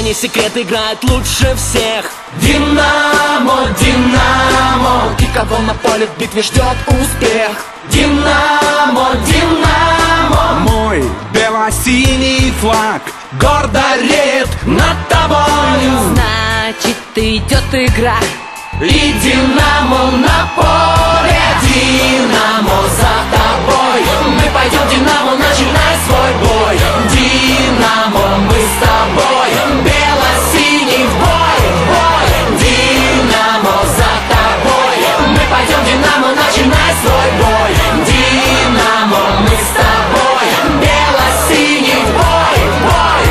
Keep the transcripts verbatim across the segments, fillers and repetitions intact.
не секрет, играет лучше всех. Динамо, Динамо, И кого на поле в битве ждет успех. Динамо, Динамо, Мой бело-синий флаг гордо реет над тобою. Значит, идет игра. И Динамо на поле. Динамо за тобой. Мы пойдем, Динамо, начинай свой бой. Динамо, мы с тобой. Бело-синий в бой, в бой. Динамо за тобой. Мы пойдем, Динамо, начинай свой бой. Динамо, мы с тобой. Бело-синий в бой, в бой.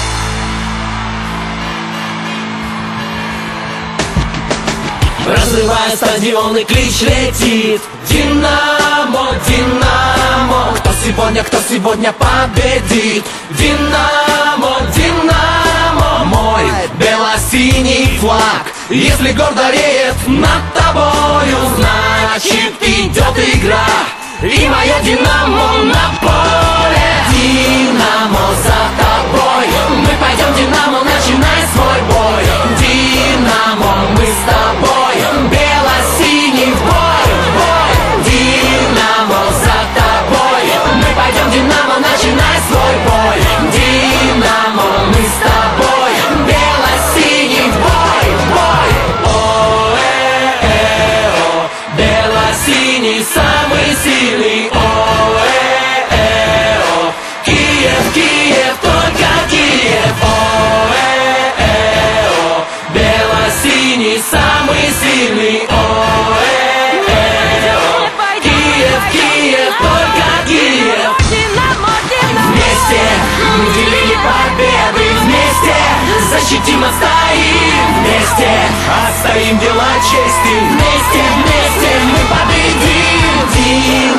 Разрывая стадионы, клич летит. Динамо, Динамо, Кто сегодня, кто сегодня победит? Динамо, Динамо, мой бело-синий флаг. Если гордо реет над тобою, значит идет игра. И мое Динамо на поле. Динамо за тобой. Мы пойдем, Динамо, начинай свой бой. Динамо, мы с тобой. Бело-синий в бой, в бой. Динамо за тобой. Мы пойдем, Динамо, начинай свой бой. Динамо, мы с тобой. Бело-синий в бой, в бой. О-э-э-о. Бело-синий самый сильный. О-э-э-о. Киев, Киев, только Киев. О-э-э-о. Бело-синий самый сильный. О-э-э-о. Киев, Киев, только Киев. Вместе мы делили победы. Вместе защитим, отстоим. Вместе отстоим дела чести. Вместе, вместе мы победим.